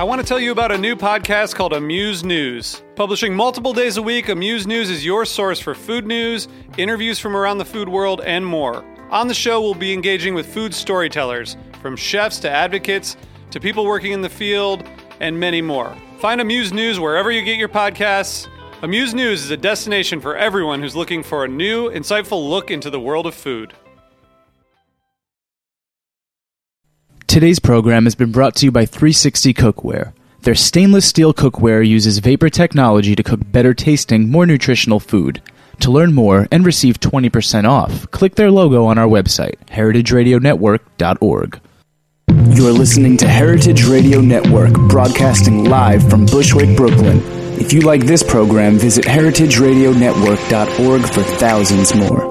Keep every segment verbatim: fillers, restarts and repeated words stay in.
I want to tell you about a new podcast called Amuse News. Publishing multiple days a week, Amuse News is your source for food news, interviews from around the food world, and more. On the show, we'll be engaging with food storytellers, from chefs to advocates to people working in the field, and many more. Find Amuse News wherever you get your podcasts. Amuse News is a destination for everyone who's looking for a new, insightful look into the world of food. Today's program has been brought to you by three sixty Cookware. Their stainless steel cookware uses vapor technology to cook better tasting, more nutritional food. To learn more and receive twenty percent off, click their logo on our website, heritage radio network dot org. You're listening to Heritage Radio Network, broadcasting live from Bushwick, Brooklyn. If you like this program, visit heritage radio network dot org for thousands more.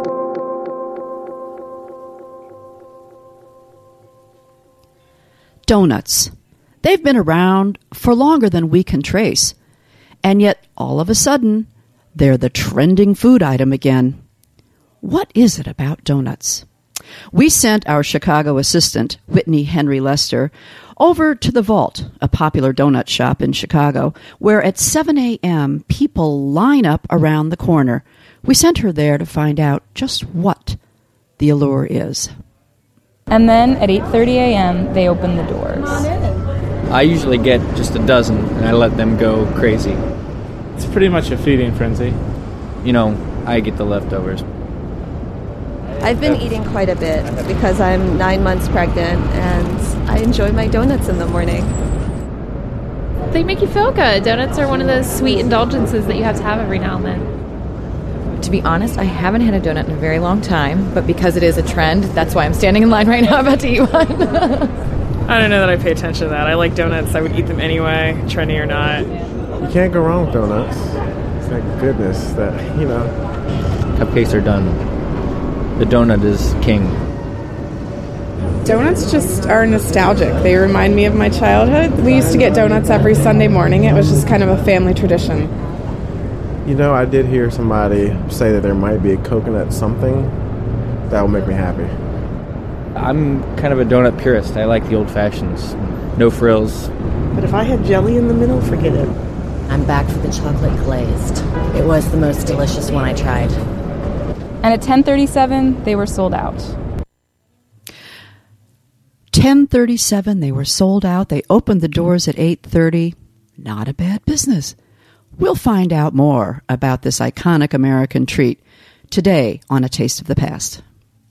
Donuts. They've been around for longer than we can trace. And yet, all of a sudden, they're the trending food item again. What is it about donuts? We sent our Chicago assistant, Whitney Henry Lester, over to The Vault, a popular donut shop in Chicago, where at seven a.m. people line up around the corner. We sent her there to find out just what the allure is. And then at eight thirty a.m., they open the doors. I usually get just a dozen, and I let them go crazy. It's pretty much a feeding frenzy. You know, I get the leftovers. I've been eating quite a bit because I'm nine months pregnant, and I enjoy my donuts in the morning. They make you feel good. Donuts are one of those sweet indulgences that you have to have every now and then. To be honest, I haven't had a donut in a very long time, but because it is a trend, that's why I'm standing in line right now about to eat one. I don't know that I pay attention to that. I like donuts. I would eat them anyway, trendy or not. You can't go wrong with donuts. It's that goodness that, you know. Cupcakes are done. The donut is king. Donuts just are nostalgic. They remind me of my childhood. We used to get donuts every Sunday morning. It was just kind of a family tradition. You know, I did hear somebody say that there might be a coconut something that will make me happy. I'm kind of a donut purist. I like the old fashions. No frills. But if I had jelly in the middle, forget it. I'm back for the chocolate glazed. It was the most delicious one I tried. And at ten thirty-seven, they were sold out. ten thirty-seven, they were sold out. They opened the doors at eight thirty. Not a bad business. We'll find out more about this iconic American treat today on A Taste of the Past.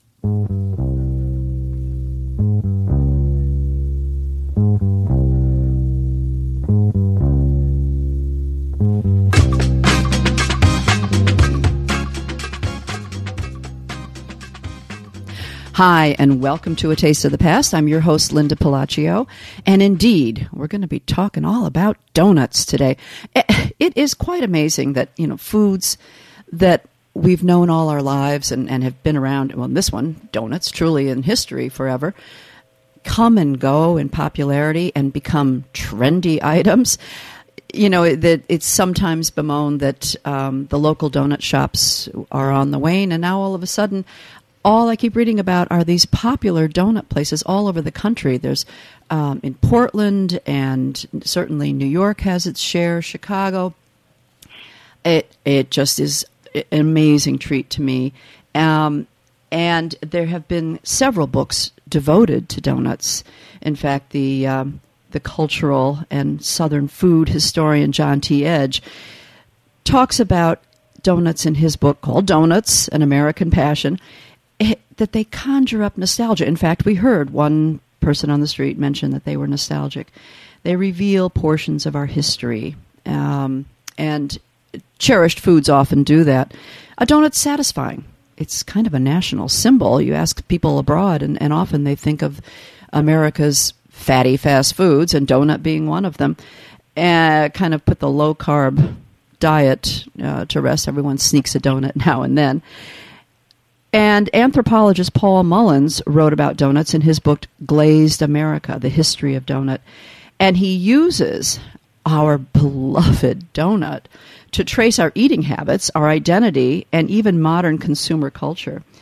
Hi, and welcome to A Taste of the Past. I'm your host, Linda Palacio. And indeed, we're going to be talking all about donuts today. It is quite amazing that, you know, foods that we've known all our lives and, and have been around, well, this one, donuts, truly in history forever, come and go in popularity and become trendy items. You know, that it's sometimes bemoaned that um, the local donut shops are on the wane, and now all of a sudden, all I keep reading about are these popular donut places all over the country. There's um, in Portland, and certainly New York has its share, Chicago. It it just is an amazing treat to me. Um, and there have been several books devoted to donuts. In fact, the um, the cultural and Southern food historian John T. Edge talks about donuts in his book called Donuts, An American Passion, it, that they conjure up nostalgia. In fact, we heard one person on the street mention that they were nostalgic. They reveal portions of our history, um, and cherished foods often do that. A donut's satisfying. It's kind of a national symbol. You ask people abroad, and, and often they think of America's fatty fast foods, and donut being one of them. Uh, kind of put the low-carb diet uh, to rest. Everyone sneaks a donut now and then. And anthropologist Paul Mullins wrote about donuts in his book, Glazed America, The History of Donut. And he uses our beloved donut to trace our eating habits, our identity, and even modern consumer culture.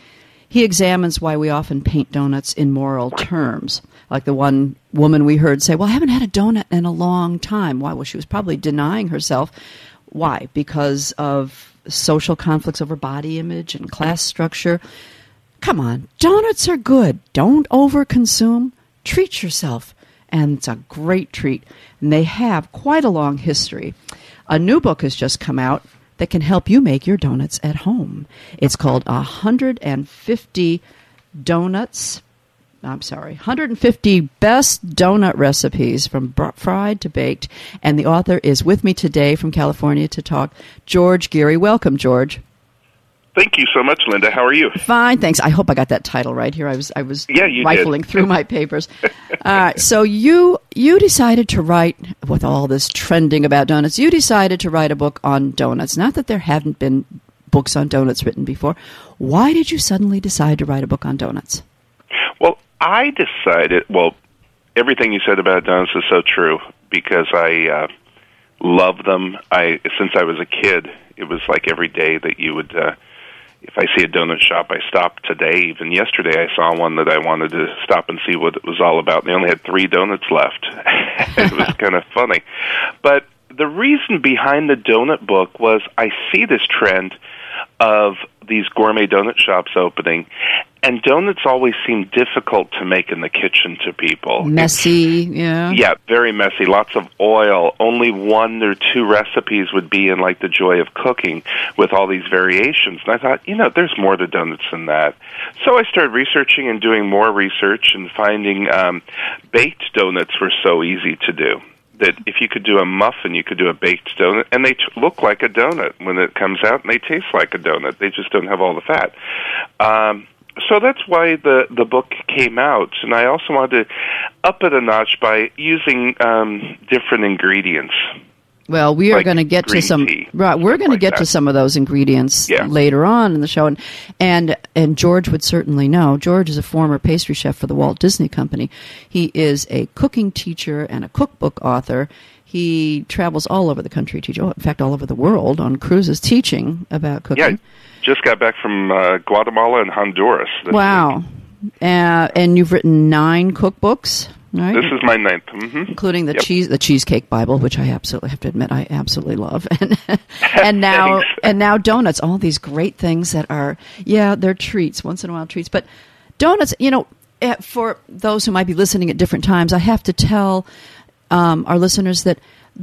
he examines why we often paint donuts in moral terms. Like the one woman we heard say, well, I haven't had a donut in a long time. Why? Well, she was probably denying herself. Why? Because of social conflicts over body image and class structure. Come on, donuts are good. Don't overconsume. Treat yourself. And it's a great treat. And they have quite a long history. A new book has just come out that can help you make your donuts at home. It's called one hundred fifty Donuts. I'm sorry, one hundred fifty Best Donut Recipes from br- fried to baked. And the author is with me today from California to talk, George Geary. Welcome, George. Thank you so much, Linda. How are you? Fine, thanks. I hope I got that title right here. I was I was yeah, you rifling did. through my papers. uh, so you you decided to write, with all this trending about donuts, you decided to write a book on donuts. Not that there haven't been books on donuts written before. Why did you suddenly decide to write a book on donuts? Well, I decided, well, everything you said about donuts is so true because I uh, love them. I Since I was a kid, it was like every day that you would... Uh, If I see a donut shop, I stop today. Even yesterday, I saw one that I wanted to stop and see what it was all about. They only had three donuts left. It was kind of funny. But the reason behind the donut book was I see this trend of these gourmet donut shops opening, and donuts always seem difficult to make in the kitchen to people. Messy, yeah. Yeah, very messy, lots of oil. Only one or two recipes would be in, like, the joy of cooking with all these variations. And I thought, you know, there's more to donuts than that. So I started researching and doing more research and finding um, baked donuts were so easy to do. That if you could do a muffin, you could do a baked donut, and they t- look like a donut when it comes out, and they taste like a donut. They just don't have all the fat. Um, so that's why the, the book came out, and I also wanted to up it a notch by using um, different ingredients. Well, we are like going to get to some tea, right. We're going like to get that. to some of those ingredients Yeah. later on in the show, and and and George would certainly know. George is a former pastry chef for the Walt Disney Company. He is a cooking teacher and a cookbook author. He travels all over the country, teach, in fact, all over the world on cruises, teaching about cooking. Yeah, just got back from uh, Guatemala and Honduras. this Wow, uh, and you've written nine cookbooks. Right. This is my ninth, mm-hmm. including the Yep. cheese, the Cheesecake Bible, which I absolutely have to admit I absolutely love, and and now and now donuts, all these great things that are yeah they're treats, once in a while treats, but donuts. You know, eh, for those who might be listening at different times, I have to tell um, our listeners that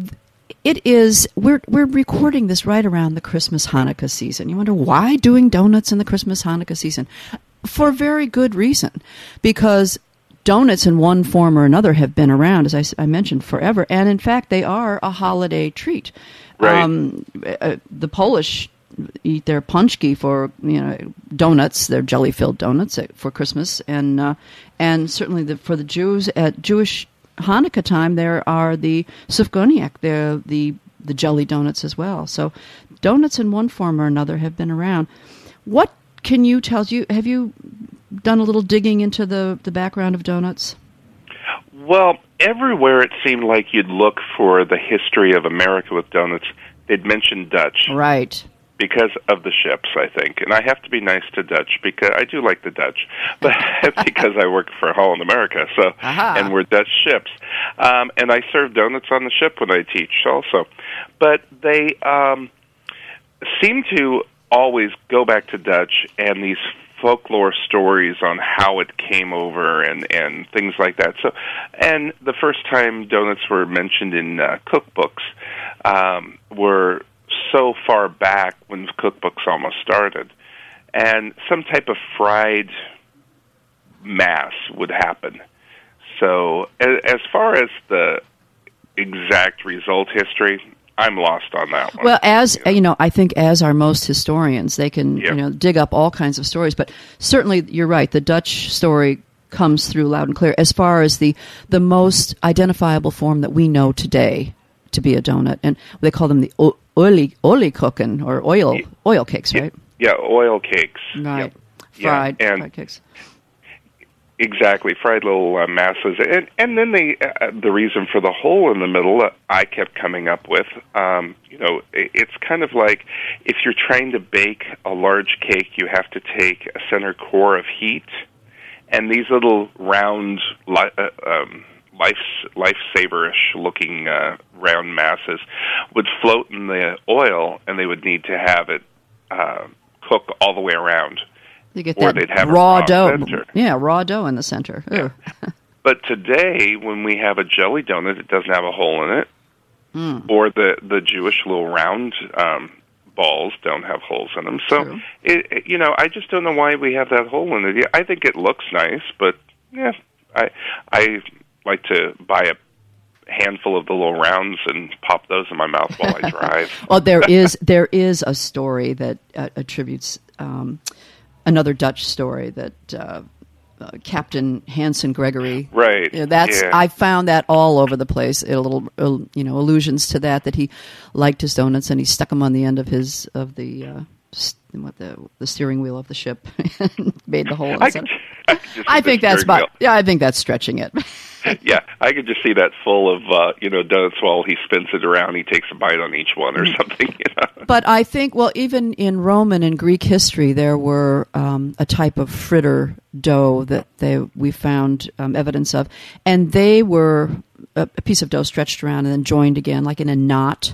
it is we're we're recording this right around the Christmas Hanukkah season. You wonder why doing donuts in the Christmas Hanukkah season? For very good reason, because donuts in one form or another have been around, as I, I mentioned, forever. And in fact, they are a holiday treat. Right. Um, uh, the Polish eat their punchki for, you know, donuts, their jelly-filled donuts for Christmas. And uh, and certainly the, for the Jews, at Jewish Hanukkah time, there are the sufgoniak, the, the, the jelly donuts as well. So donuts in one form or another have been around. What can you tell you? Have you done a little digging into the, the background of donuts? Well, everywhere it seemed like you'd look for the history of America with donuts, they'd mention Dutch. Right. Because of the ships, I think. And I have to be nice to Dutch, because I do like the Dutch, but because I work for Holland America, so Aha. and we're Dutch ships. Um, and I serve donuts on the ship when I teach also. But they um, seem to always go back to Dutch and these folklore stories on how it came over and, and things like that. So, and the first time donuts were mentioned in uh, cookbooks um, were so far back when cookbooks almost started. And some type of fried mass would happen. So as, as far as the exact result history, I'm lost on that one. Well, as you know, you know I think as are most historians, they can Yep. you know dig up all kinds of stories. But certainly, you're right. The Dutch story comes through loud and clear as far as the the most identifiable form that we know today to be a donut, and they call them the o- olie oliekoeken or oil oil cakes, right? Yeah, oil cakes. Right, Yep. fried yeah. and fried cakes. Exactly, fried little uh, masses, and and then they uh, the reason for the hole in the middle uh, I kept coming up with. Um, you know, it, it's kind of like if you're trying to bake a large cake, you have to take a center core of heat, and these little round, li- uh, um, life lifesaver-ish looking uh, round masses would float in the oil, and they would need to have it uh, cook all the way around. You get or that they'd have raw a raw dough. center. Yeah, raw dough in the center. Yeah. But today, when we have a jelly donut, it doesn't have a hole in it, mm. or the, the Jewish little round um, balls don't have holes in them. So, it, it, you know, I just don't know why we have that hole in it. I think it looks nice, but yeah, I I like to buy a handful of the little rounds and pop those in my mouth while I drive. Well, there is there is a story that uh, attributes. Um, Another Dutch story that uh, uh, Captain Hanson Gregory. Right. You know, that's yeah. I found that all over the place. A little, uh, you know, allusions to that. That he liked his donuts and he stuck them on the end of his of the uh, st- what the the steering wheel of the ship, and made the hole. In the I, center. could, I, I think that's about. Yeah, I think that's stretching it. Yeah, I could just see that full of uh, you know donuts while he spins it around. He takes a bite on each one or something. You know? But I think, well, even in Roman and Greek history, there were um, a type of fritter dough that they we found um, evidence of, and they were a, a piece of dough stretched around and then joined again, like in a knot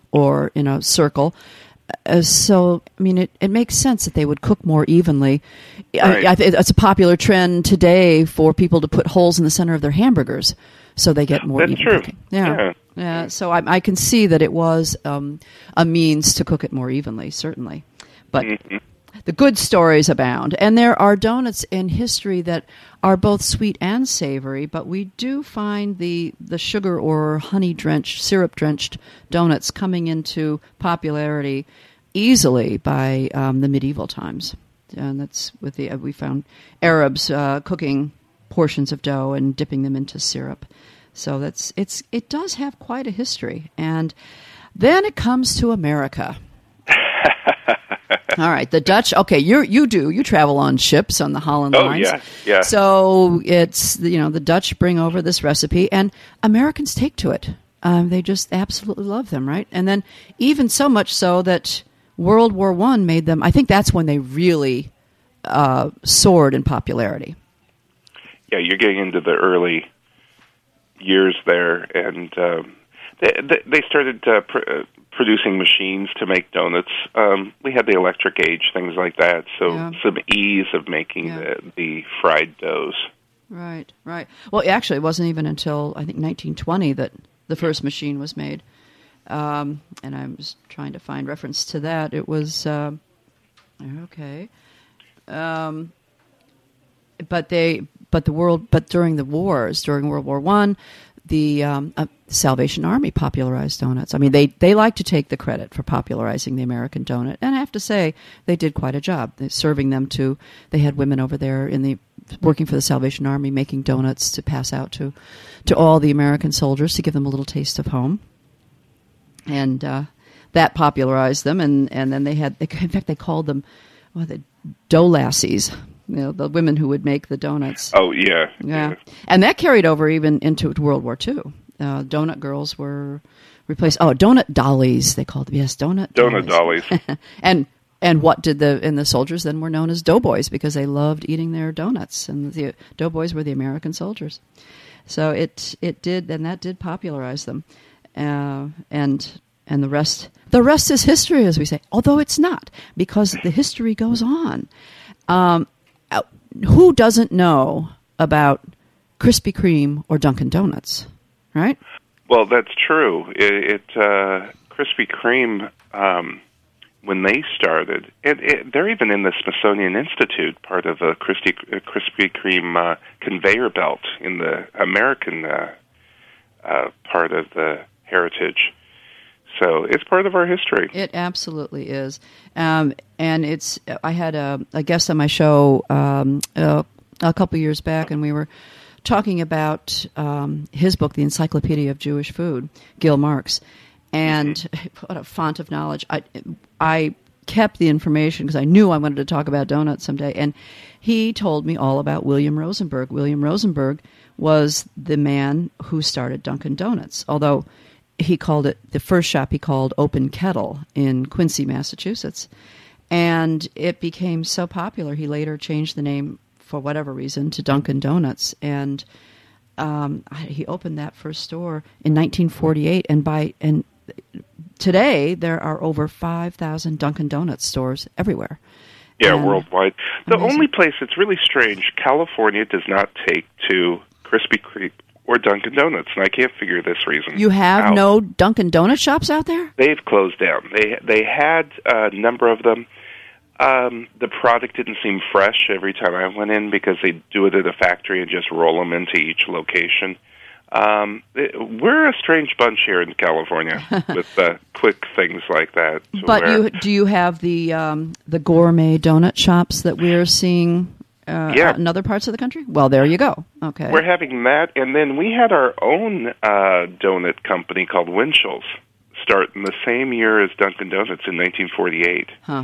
or in a circle. Uh, so, I mean, it, it makes sense that they would cook more evenly. Right. I, I, it's a popular trend today for people to put holes in the center of their hamburgers so they get more That's even true. cooking. Yeah. Yeah. yeah. So I, I can see that it was um, a means to cook it more evenly, certainly. But mm-hmm. the good stories abound. And there are donuts in history that are both sweet and savory, but we do find the, the sugar or honey-drenched, syrup-drenched donuts coming into popularity easily by um, the medieval times. And that's with the uh, we found Arabs uh, cooking portions of dough and dipping them into syrup. So that's it's it does have quite a history. And then it comes to America. All right, the Dutch. Okay, you you do you travel on ships on the Holland oh, lines. yeah, yeah. So it's you know the Dutch bring over this recipe, and Americans take to it. Um, they just absolutely love them, right? And then even so much so that World War One made them. I think that's when they really uh, soared in popularity. Yeah, you're getting into the early years there, and um, they, they started uh, pr- uh, producing machines to make donuts. Um, we had the electric age, things like that, so Yeah. some ease of making Yeah. the, the fried doughs. Right, right. Well, actually, it wasn't even until I think nineteen twenty that the first machine was made. Um, and I was trying to find reference to that. It was uh, okay, um, but they, but the world, but during the wars, during World War One, the um, uh, Salvation Army popularized donuts. I mean, they they like to take the credit for popularizing the American donut, and I have to say they did quite a job. They're serving them to. They had women over there in the working for the Salvation Army, making donuts to pass out to to all the American soldiers to give them a little taste of home. And uh, that popularized them, and, and then they had, in fact, they called them well, the dough lassies, you know, the women who would make the donuts. Oh, yeah. Yeah. And that carried over even into World War Two. Uh, donut girls were replaced. Oh, donut dollies, they called them. Yes, donut Donut dollies. dollies. and and what did the, and the soldiers then were known as doughboys because they loved eating their donuts. And the doughboys were the American soldiers. So it it did, and that did popularize them. Uh, and and the rest the rest is history, as we say. Although it's not, because the history goes on. Um, who doesn't know about Krispy Kreme or Dunkin' Donuts, right? Well, that's true. It, it uh, Krispy Kreme, um, when they started, it, it, they're even in the Smithsonian Institute, part of a Krispy, uh, Krispy Kreme uh, conveyor belt in the American uh, uh, part of the heritage. So it's part of our history. It absolutely is. Um, and it's. I had a, a guest on my show um, uh, a couple years back, and we were talking about um, his book, The Encyclopedia of Jewish Food, Gil Marks. And what a font of knowledge. I, I kept the information because I knew I wanted to talk about donuts someday. And he told me all about William Rosenberg. William Rosenberg was the man who started Dunkin' Donuts, although he called it, the first shop he called Open Kettle in Quincy, Massachusetts. And it became so popular, he later changed the name, for whatever reason, to Dunkin' Donuts. And um, he opened that first store in nineteen forty-eight. And by and today, there are over five thousand Dunkin' Donuts stores everywhere. Yeah, and worldwide. The amazing. only place that's really strange, California does not take to Krispy Kreme or Dunkin' Donuts, and I can't figure this reason You have out. no Dunkin' Donut shops out there? They've closed down. They they had a number of them. Um, the product didn't seem fresh every time I went in because they do it at a factory and just roll them into each location. Um, it, we're a strange bunch here in California with uh, quick things like that. But where, you do you have the um, the gourmet donut shops that we're seeing uh, Yeah. out in other parts of the country? Well, there you go. Okay. We're having that, and then we had our own uh, donut company called Winchell's start in the same year as Dunkin' Donuts in nineteen forty-eight. Huh.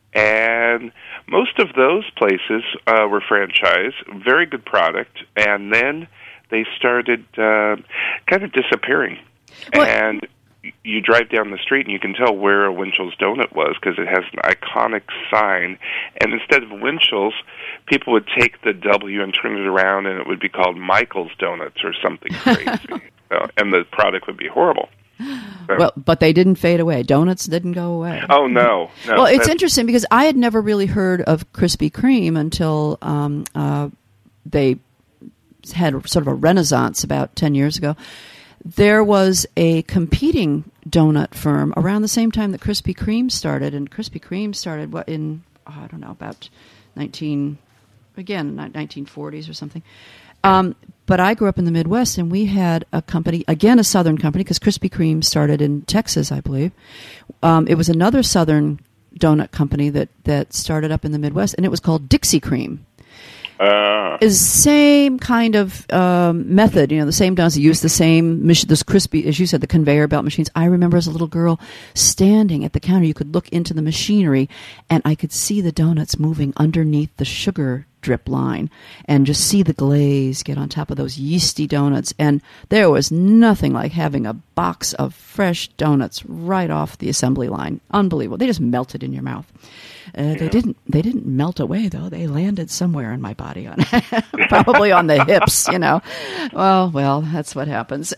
And most of those places uh, were franchise, very good product, and then they started uh, kind of disappearing. Well, and you drive down the street and you can tell where a Winchell's donut was because it has an iconic sign. And instead of Winchell's, people would take the W and turn it around, and it would be called Michael's Donuts or something crazy. So, and the product would be horrible. So. Well, but they didn't fade away. Donuts didn't go away. Oh, no. no well, it's that's- interesting because I had never really heard of Krispy Kreme until um, uh, they had sort of a renaissance about ten years ago. There was a competing donut firm around the same time that Krispy Kreme started, and Krispy Kreme started what in oh, I don't know about nineteen again nineteen forties or something. Um, but I grew up in the Midwest, and we had a company, again a Southern company, because Krispy Kreme started in Texas, I believe. Um, it was another Southern donut company that, that started up in the Midwest, and it was called Dixie Cream. Uh. Is same kind of um, method, you know, the same donuts. They use the same, mach- this crispy, as you said, the conveyor belt machines. I remember as a little girl standing at the counter, you could look into the machinery, and I could see the donuts moving underneath the sugar drip line and just see the glaze get on top of those yeasty donuts. And there was nothing like having a box of fresh donuts right off the assembly line. Unbelievable. They just melted in your mouth. Uh, yeah. They didn't. They didn't melt away though. They landed somewhere in my body, on probably on the hips. You know. Well, well, that's what happens.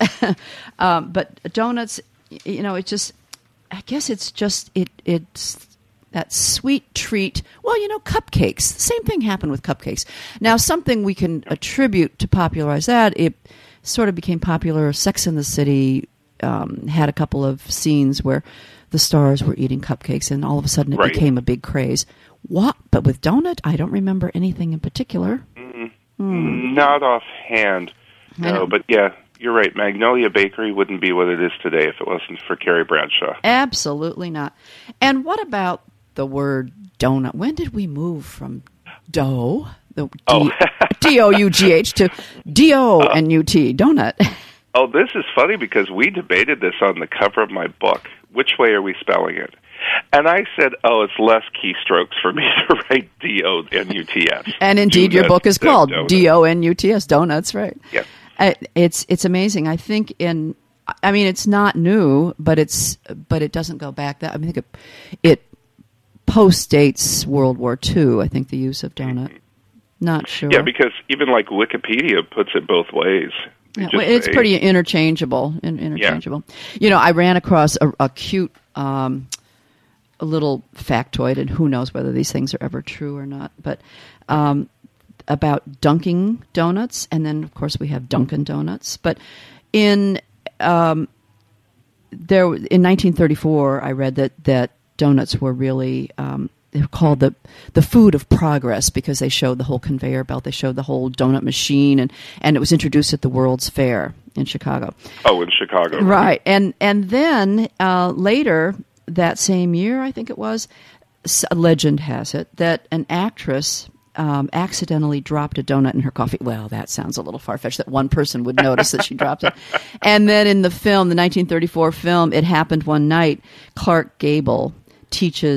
um, but donuts, you know, it just. I guess it's just it. It's that sweet treat. Well, you know, cupcakes. The same thing happened with cupcakes. Now, something we can attribute to popularize that, it sort of became popular. Sex and the City um, had a couple of scenes where the stars were eating cupcakes, and all of a sudden it right. became a big craze. What? But with donut, I don't remember anything in particular. Mm, Hmm. Not offhand. No, but yeah, you're right. Magnolia Bakery wouldn't be what it is today if it wasn't for Carrie Bradshaw. Absolutely not. And what about the word donut? When did we move from dough, the D- Oh. D O U G H, to D O N U T, donut? Oh, this is funny because we debated this on the cover of my book. Which way are we spelling it? And I said, oh, it's less keystrokes for me to write D O N U T S. And indeed, your Donut, book is uh, called donut. D O N U T S, Donuts, right? Yeah. Uh, it's it's amazing. I think in, I mean, it's not new, but it's but it doesn't go back that. I mean, I think it, it post-dates World War Two, I think, the use of donut. Not sure. Yeah, because even like Wikipedia puts it both ways. They Yeah, just well, it's say- pretty interchangeable. In, interchangeable. You know, I ran across a, a cute um, a little factoid, and who knows whether these things are ever true or not, but um, about dunking donuts, and then, of course, we have Dunkin' Donuts. But in um, there in nineteen thirty-four, I read that, that donuts were really... Um, they were called the the food of progress because they showed the whole conveyor belt. They showed the whole donut machine, and, and it was introduced at the World's Fair in Chicago. Oh, in Chicago. Right. And and then uh, later that same year, I think it was, a legend has it that an actress um, accidentally dropped a donut in her coffee. Well, that sounds a little far-fetched that one person would notice that she dropped it. And then in the film, the nineteen thirty-four film, It Happened One Night, Clark Gable teaches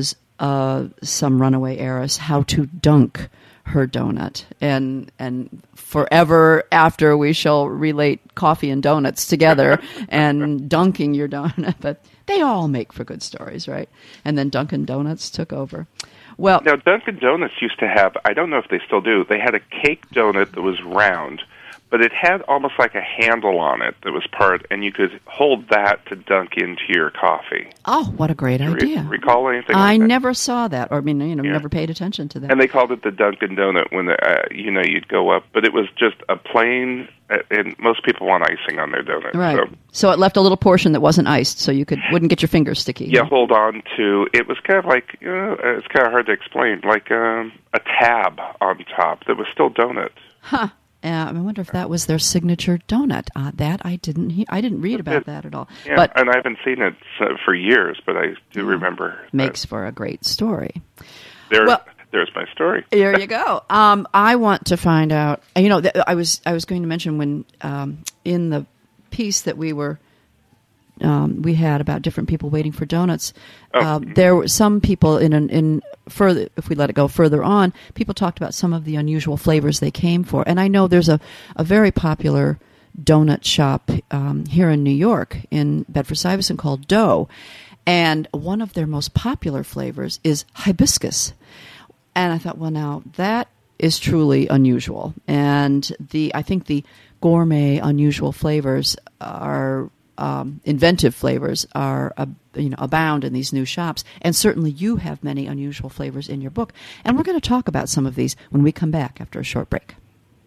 uh, some runaway heiress how to dunk her donut, and and forever after we shall relate coffee and donuts together and dunking your donut. But they all make for good stories, right? And then Dunkin' Donuts took over. Well, now Dunkin' Donuts used to have, I don't know if they still do, they had a cake donut that was round, but it had almost like a handle on it that was part, and you could hold that to dunk into your coffee. Oh, what a great Do you idea. Re- recall anything I like that? never saw that, or I mean, you know, Yeah. never paid attention to that. And they called it the Dunkin' Donut when, the, uh, you know, you'd go up, but it was just a plain, uh, and most people want icing on their donut. Right. So, So it left a little portion that wasn't iced, so you could wouldn't get your fingers sticky. yeah, hold on to, it was kind of like, you know, uh, it's kind of hard to explain, like um, a tab on top that was still donut. Huh. Uh, I wonder if that was their signature donut. Uh, that I didn't. He- I didn't read about that at all. Yeah, but and I haven't seen it uh, for years, but I do remember. makes for a great story. There, Well- there's my story. There you go. Um, I want to find out. You know, th- I was I was going to mention when um, in the piece that we were um, we had about different people waiting for donuts. Oh. Uh, there were some people in an, in further. If we let it go further on, people talked about some of the unusual flavors they came for. And I know there's a, a very popular donut shop um, here in New York in Bedford-Stuyvesant called Dough, and one of their most popular flavors is hibiscus. And I thought, well, now that is truly unusual. And the I think the gourmet unusual flavors are um, inventive flavors are uh, you know abound in these new shops. And certainly you have many unusual flavors in your book. And we're going to talk about some of these when we come back after a short break.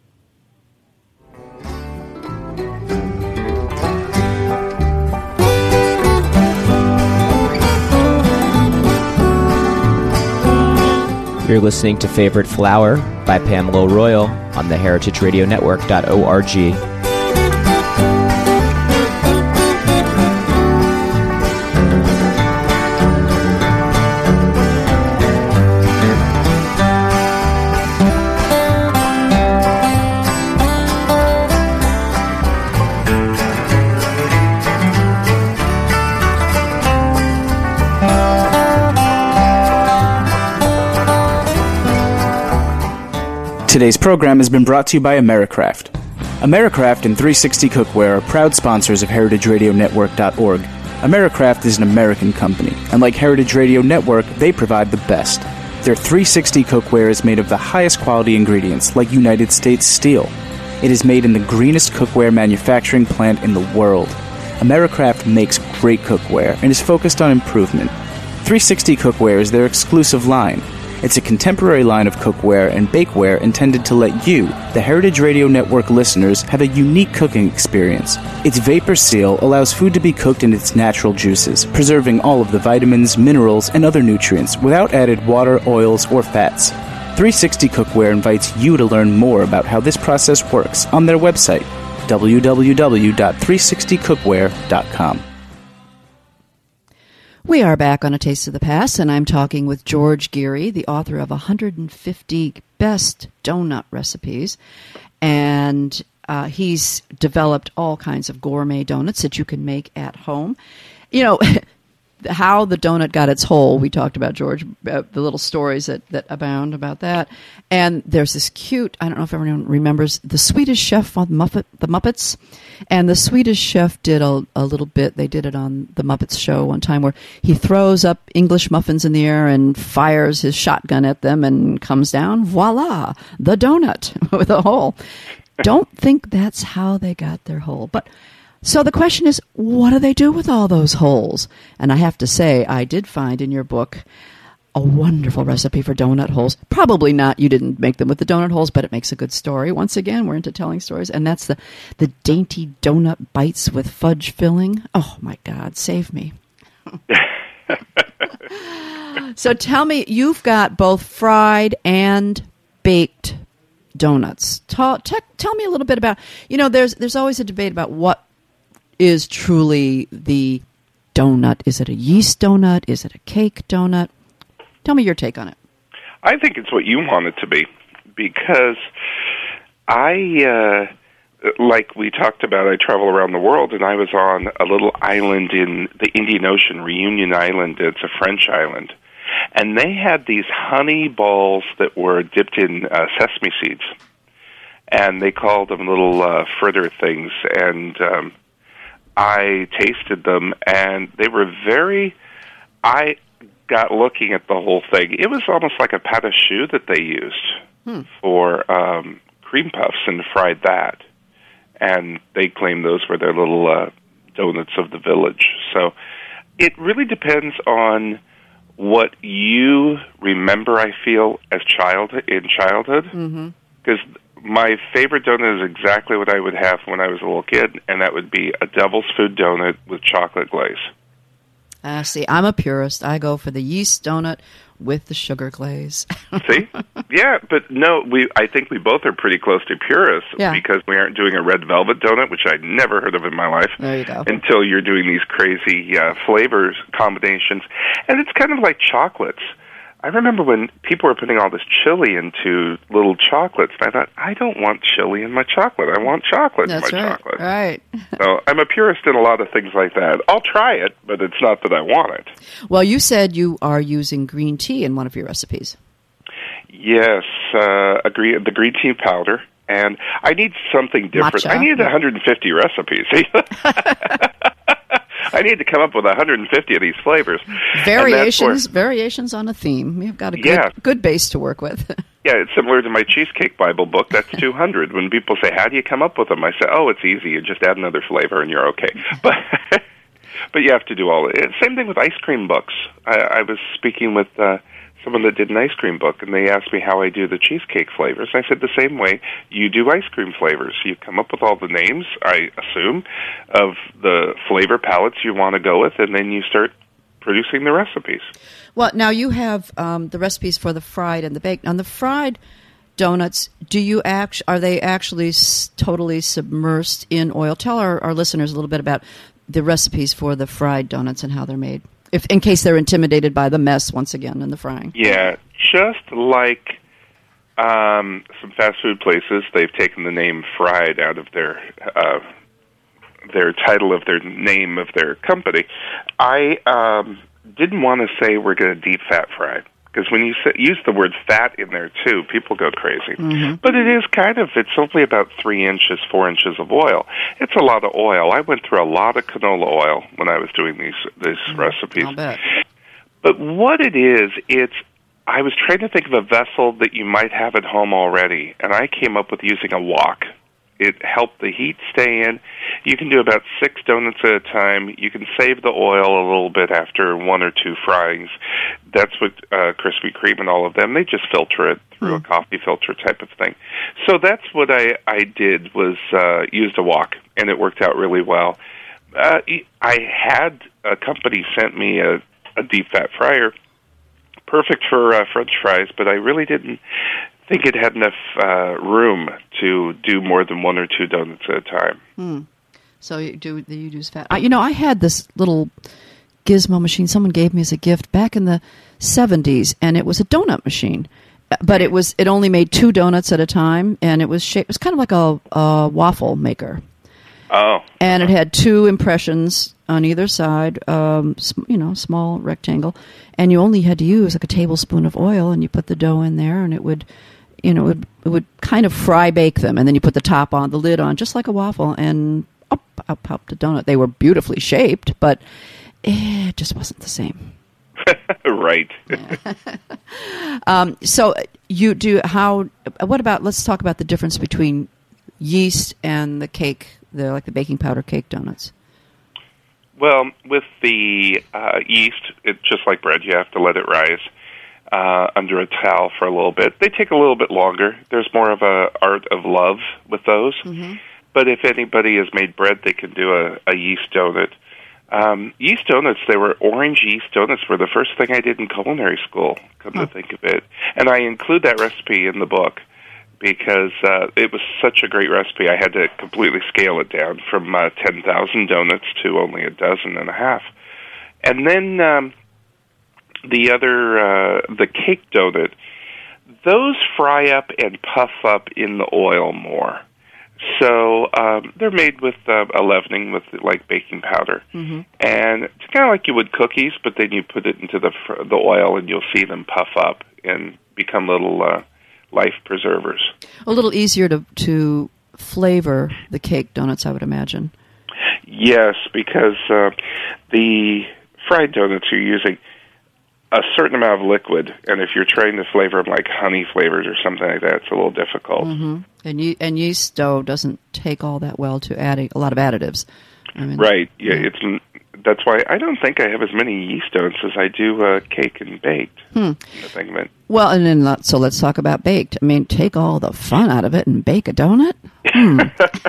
You're listening to Favorite Flower by Pamela Royal on the heritage radio network dot org. Today's program has been brought to you by Americraft. Americraft and three sixty Cookware are proud sponsors of heritage radio network dot org. Americraft is an American company, and like Heritage Radio Network, they provide the best. Their three sixty cookware is made of the highest quality ingredients, like United States steel. It is made in the greenest cookware manufacturing plant in the world. Americraft makes great cookware and is focused on improvement. three sixty Cookware is their exclusive line. It's a contemporary line of cookware and bakeware intended to let you, the Heritage Radio Network listeners, have a unique cooking experience. Its vapor seal allows food to be cooked in its natural juices, preserving all of the vitamins, minerals, and other nutrients without added water, oils, or fats. three sixty Cookware invites you to learn more about how this process works on their website, w w w dot three sixty cookware dot com. We are back on A Taste of the Past, and I'm talking with George Geary, the author of one hundred fifty Best Donut Recipes. And uh, he's developed all kinds of gourmet donuts that you can make at home. You know, how the donut got its hole, we talked about, George, uh, the little stories that, that abound about that. And there's this cute, I don't know if everyone remembers, the Swedish Chef on Muppet, the Muppets. And the Swedish Chef did a, a little bit, they did it on the Muppets show one time, where he throws up English muffins in the air and fires his shotgun at them and comes down, voila, the donut with a hole. Don't think that's how they got their hole. But so the question is, what do they do with all those holes? And I have to say, I did find in your book a wonderful recipe for donut holes. Probably not, you didn't make them with the donut holes, but it makes a good story. Once again, we're into telling stories. And that's the, the dainty donut bites with fudge filling. Oh, my God, save me. So tell me, you've got both fried and baked donuts. Tell, te- tell me a little bit about, you know, there's there's always a debate about what is truly the donut. Is it a yeast donut? Is it a cake donut? Tell me your take on it. I think it's what you want it to be, because I, uh, like we talked about, I travel around the world, and I was on a little island in the Indian Ocean, Reunion Island. It's a French island. and they had these honey balls that were dipped in uh, sesame seeds, and they called them little uh, fritter things, and um, I tasted them, and they were very, I got looking at the whole thing. It was almost like a pâte à choux that they used hmm. for um, cream puffs and fried that. And they claimed those were their little uh, donuts of the village. So it really depends on what you remember, I feel, as child in childhood. Because mm-hmm. my favorite donut is exactly what I would have when I was a little kid, and that would be a devil's food donut with chocolate glaze. Uh, see, I'm a purist. I go for the yeast donut with the sugar glaze. See? Yeah, but no, we. I think we both are pretty close to purists yeah. because we aren't doing a red velvet donut, which I'd never heard of in my life. There you go. Until you're doing these crazy uh, flavors combinations. And it's kind of like chocolates. I remember when people were putting all this chili into little chocolates, and I thought, I don't want chili in my chocolate. I want chocolate That's in my right. chocolate. Right. So I'm a purist in a lot of things like that. I'll try it, but it's not that I want it. Well, you said you are using green tea in one of your recipes. Yes, uh, a green, the green tea powder. And I need something different. Matcha. I need one hundred fifty recipes. I need to come up with one hundred fifty of these flavors. Variations, where, variations on a theme. You've got a good, yeah. good base to work with. Yeah, it's similar to my Cheesecake Bible book. That's two hundred. When people say, how do you come up with them? I say, oh, it's easy. You just add another flavor and you're okay. But but you have to do all it. Same thing with ice cream books. I, I was speaking with uh, someone that did an ice cream book, and they asked me how I do the cheesecake flavors. I said the same way you do ice cream flavors. You come up with all the names, I assume, of the flavor palettes you want to go with, and then you start producing the recipes. Well, now you have um, the recipes for the fried and the baked. On the fried donuts, do you act? Are they actually s- totally submersed in oil? Tell our, our listeners a little bit about the recipes for the fried donuts and how they're made, if in case they're intimidated by the mess once again in the frying. Yeah, just like um, some fast food places, they've taken the name fried out of their uh, their title of their name of their company. I um, didn't want to say we're going to deep fat fry, because when you say, use the word fat in there too, people go crazy. Mm-hmm. But it is kind of, it's only about three inches, four inches of oil. It's a lot of oil. I went through a lot of canola oil when I was doing these these mm, recipes. I'll bet. But what it is, it's, I was trying to think of a vessel that you might have at home already, and I came up with using a wok. It helped the heat stay in. You can do about six donuts at a time. You can save the oil a little bit after one or two fryings. That's what uh, Krispy Kreme and all of them, they just filter it through mm. a coffee filter type of thing. So that's what I, I did, was uh, used a wok, and it worked out really well. Uh, I had a company sent me a, a deep fat fryer, perfect for uh, French fries, but I really didn't think it had enough uh, room to do more than one or two donuts at a time. Hmm. So you do you use fat? I, you know, I had this little gizmo machine someone gave me as a gift back in the seventies, and it was a donut machine, but it was it only made two donuts at a time, and it was shaped, it was kind of like a, a waffle maker. Oh. And it had two impressions on either side, um, you know, small rectangle, and you only had to use like a tablespoon of oil, and you put the dough in there, and it would, you know, it would, it would kind of fry bake them, and then you put the top on, the lid on, just like a waffle, and up, up popped the donut. They were beautifully shaped, but it just wasn't the same. Right. um, so you do how? What about? Let's talk about the difference between yeast and the cake. The like the baking powder cake donuts. Well, with the uh, yeast, it's just like bread. You have to let it rise uh, under a towel for a little bit. They take a little bit longer. There's more of a art of love with those. Mm-hmm. But if anybody has made bread, they can do a, a yeast donut. Um, yeast donuts, they were orange yeast donuts, were the first thing I did in culinary school, come oh. to think of it. And I include that recipe in the book, because uh, it was such a great recipe. I had to completely scale it down from uh, ten thousand donuts to only a dozen and a half. And then um, the other, uh, the cake donut, those fry up and puff up in the oil more. So um, they're made with uh, a leavening with like baking powder, Mm-hmm. and it's kind of like you would cookies, but then you put it into the fr- the oil, and you'll see them puff up and become little uh, life preservers. A little easier to to flavor the cake donuts, I would imagine. Yes, because uh, the fried donuts are using a certain amount of liquid, and if you're trying to flavor them like honey flavors or something like that, it's a little difficult. Mm-hmm. And ye- and yeast dough doesn't take all that well to adding a lot of additives. I mean, Right. Yeah, it's that's why I don't think I have as many yeast donuts as I do uh, cake and baked. Hmm. I think of it. Well, and then let- so let's talk about baked. I mean, take all the fun out of it and bake a donut. Hmm.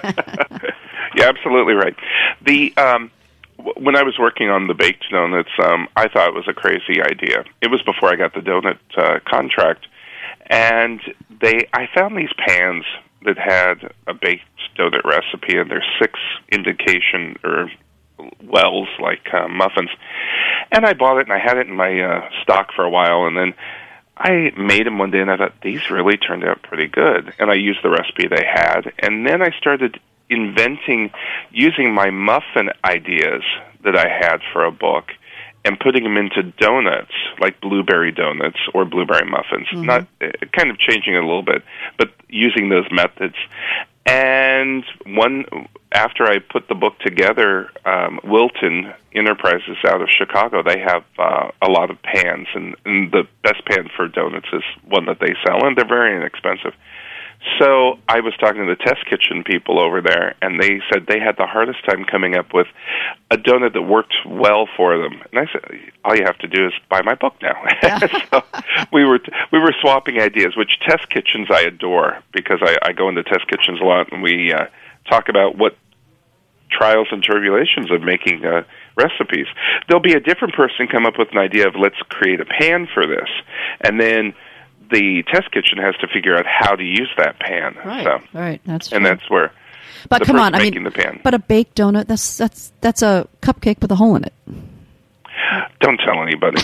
Yeah, absolutely right. The um, w- when I was working on the baked donuts, um, I thought it was a crazy idea. It was before I got the donut uh, contract, and they I found these pans that had a baked donut recipe, and there's six indication or wells like uh, muffins, and I bought it and I had it in my uh, stock for a while, and then I made them one day, and I thought these really turned out pretty good, and I used the recipe they had, and then I started inventing, using my muffin ideas that I had for a book and putting them into donuts, like blueberry donuts or blueberry muffins. Mm-hmm. Not uh, kind of changing it a little bit, but using those methods. And one after I put the book together, um, Wilton Enterprises out of Chicago, they have uh, a lot of pans, and, and the best pan for donuts is one that they sell, and they're very inexpensive. So I was talking to the test kitchen people over there, and they said they had the hardest time coming up with a donut that worked well for them. And I said, all you have to do is buy my book now. So we were we were swapping ideas, which test kitchens I adore, because I, I go into test kitchens a lot, and we uh, talk about what trials and tribulations of making uh, recipes. There'll be a different person come up with an idea of let's create a pan for this, and then the test kitchen has to figure out how to use that pan. Right, so, right, that's and true. that's where But the come person on, I making mean, the pan. but a baked donut, that's that's that's a cupcake with a hole in it. Don't tell anybody.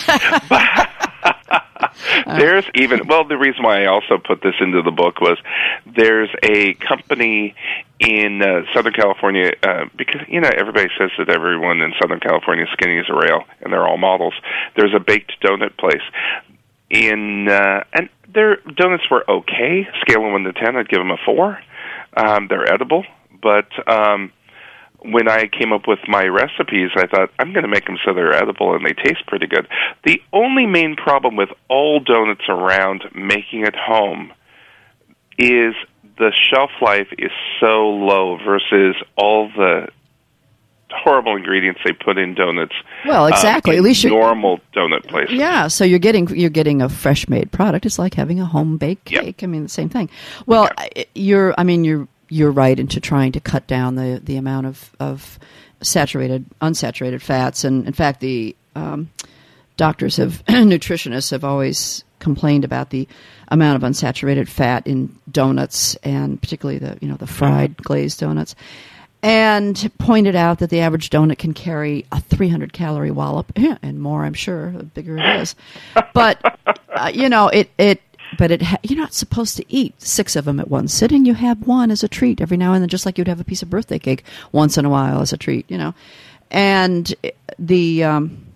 There's even, well, the reason why I also put this into the book was there's a company in uh, Southern California, uh, because, you know, everybody says that everyone in Southern California is skinny as a rail, and they're all models. There's a baked donut place. In uh, and their donuts were okay. Scale of one to ten, I'd give them a four. Um, they're edible, but um, when I came up with my recipes, I thought I'm going to make them so they're edible and they taste pretty good. The only main problem with all donuts around making at home is the shelf life is so low versus all the horrible ingredients they put in donuts. Well, exactly. Um, At least you're normal donut places. Yeah, so you're getting you're getting a fresh made product. It's like having a home baked cake. Yep. I mean, the same thing. Well, yep. you're I mean you're you're right into trying to cut down the, the amount of, of saturated unsaturated fats, and in fact, the um, doctors have nutritionists have always complained about the amount of unsaturated fat in donuts, and particularly the you know the fried glazed donuts. And pointed out that the average donut can carry a three hundred calorie wallop, and more, I'm sure, the bigger it is. But, uh, you know, it, it, but it, ha- you're not supposed to eat six of them at one sitting. You have one as a treat every now and then, just like you'd have a piece of birthday cake once in a while as a treat, you know. And the, um,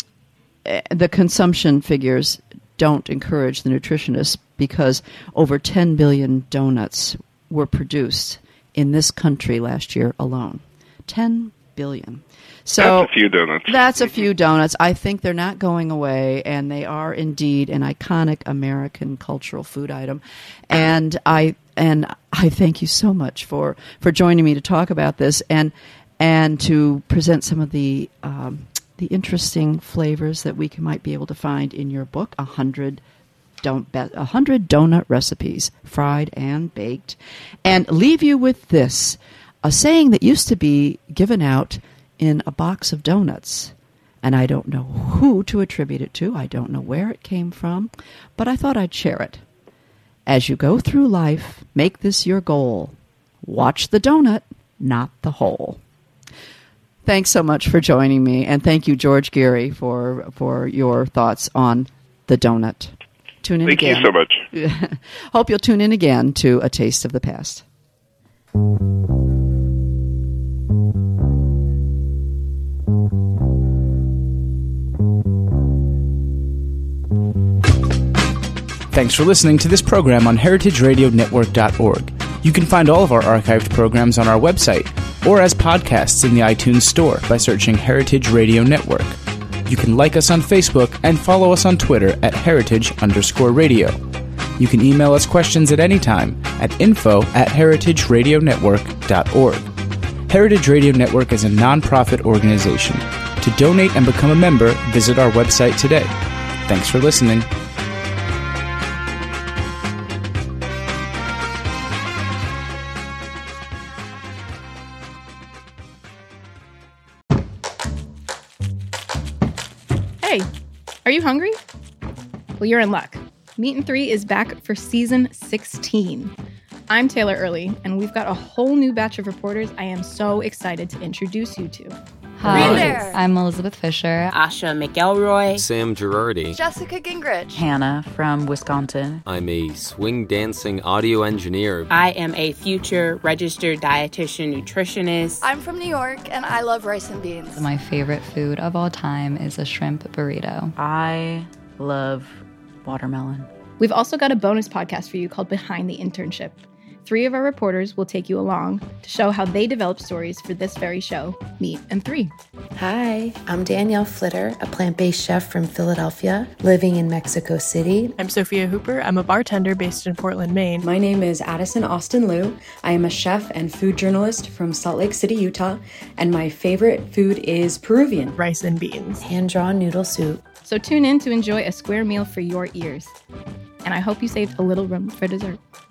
the consumption figures don't encourage the nutritionists, because over ten billion donuts were produced in this country last year alone. ten billion. So that's a few donuts. That's a few donuts. I think they're not going away, and they are indeed an iconic American cultural food item. And I and I thank you so much for, for joining me to talk about this, and and to present some of the um, the interesting flavors that we can, might be able to find in your book, A Hundred Don't bet a hundred donut recipes, fried and baked, and leave you with this, a saying that used to be given out in a box of donuts, and I don't know who to attribute it to. I don't know where it came from, but I thought I'd share it. As you go through life, make this your goal. Watch the donut, not the hole. Thanks so much for joining me, and thank you, George Geary, for for your thoughts on the donut. Tune in Thank again. you so much. Hope you'll tune in again to A Taste of the Past. Thanks for listening to this program on heritage radio network dot org. You can find all of our archived programs on our website or as podcasts in the iTunes Store by searching Heritage Radio Network. You can like us on Facebook and follow us on Twitter at heritage underscore radio. You can email us questions at any time at info at heritage radio network dot org. Heritage Radio Network is a non-profit organization. To donate and become a member, visit our website today. Thanks for listening. Hey, are you hungry? Well, you're in luck. Meat and Three is back for season sixteen. I'm Taylor Early, and we've got a whole new batch of reporters I am so excited to introduce you to. Hi, I'm Elizabeth Fisher. Asha McElroy. Sam Girardi. Jessica Gingrich. Hannah from Wisconsin. I'm a swing dancing audio engineer. I am a future registered dietitian nutritionist. I'm from New York, and I love rice and beans. My favorite food of all time is a shrimp burrito. I love watermelon. We've also got a bonus podcast for you called Behind the Internship. Three of our reporters will take you along to show how they develop stories for this very show, Meat and Three. Hi, I'm Danielle Flitter, a plant-based chef from Philadelphia, living in Mexico City. I'm Sophia Hooper. I'm a bartender based in Portland, Maine. My name is Addison Austin Liu. I am a chef and food journalist from Salt Lake City, Utah, and my favorite food is Peruvian. Rice and beans. Hand-drawn noodle soup. So tune in to enjoy a square meal for your ears. And I hope you saved a little room for dessert.